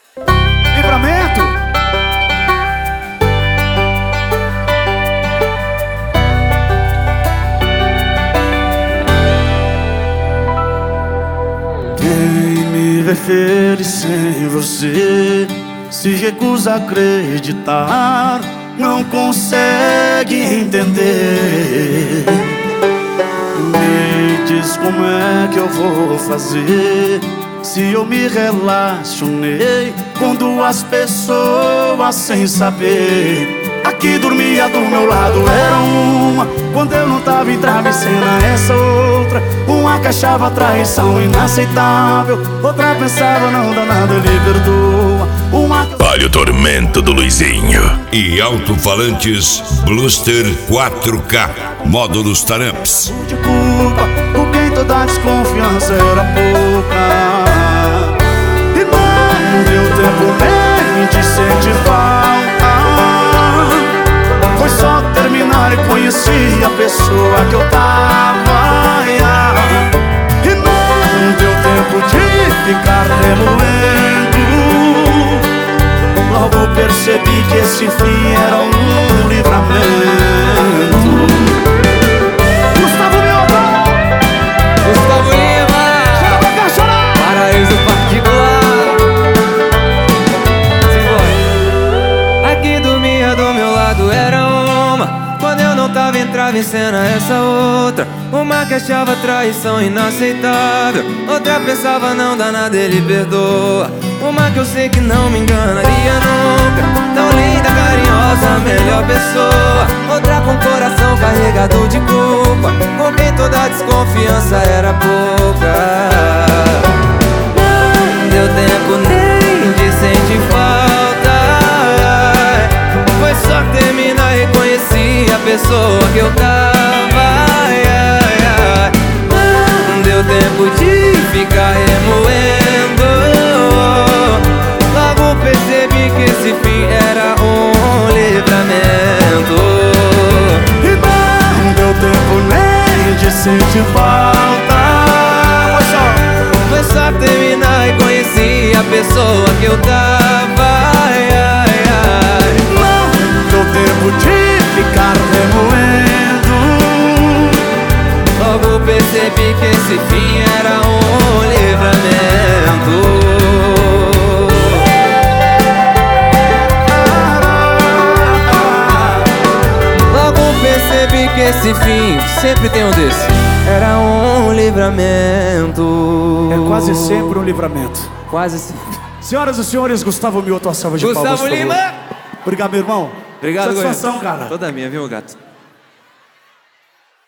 Livramento. Quem me vê feliz sem você se recusa a acreditar, não consegue entender. Me diz como é que eu vou fazer se eu me relacionei com duas pessoas sem saber. Aqui dormia do meu lado era uma, quando eu não tava em travesseira essa outra. Uma que achava traição inaceitável, outra pensava não dá nada, ele perdoa. Olha o tormento do Luizinho. E alto-falantes Bluster 4K, módulos Taramps. De culpa, por quem toda desconfiança era pouca. E não deu tempo nem de sentir falta. Foi só terminar e conheci a pessoa que eu tava. E não deu tempo de ficar remoendo. Logo percebi que esse fim era um livramento. Gustavo Lima, chega pra cá chorar. Paraíso particular. Simbora. Aqui dormia do meu lado era uma, quando eu não tava entrava em cena essa outra. Uma que achava traição inaceitável, outra pensava não dá nada, ele perdoa. Uma que eu sei que não me enganaria nunca, tão linda, carinhosa, melhor pessoa. Outra com coração carregado de culpa, com quem toda desconfiança era pouca. Não deu tempo nem de sentir falta. Foi só terminar e conheci a pessoa que eu tava. Não deu tempo de ficar remoendo. Logo percebi que esse fim era um livramento. E não deu tempo nem de sentir falta. Foi só terminar e conheci a pessoa que eu tava. Não deu tempo de ficar remoendo. Logo percebi que esse fim era um livramento. Percebi que esse fim, sempre tem um desse, era um livramento. É quase sempre um livramento. Quase sempre. Senhoras e senhores, Gustavo Mioto, a salva de palmas. Gustavo Lima. Obrigado, meu irmão. Obrigado, Satisfação, Goiânia. cara. Toda minha, viu, gato?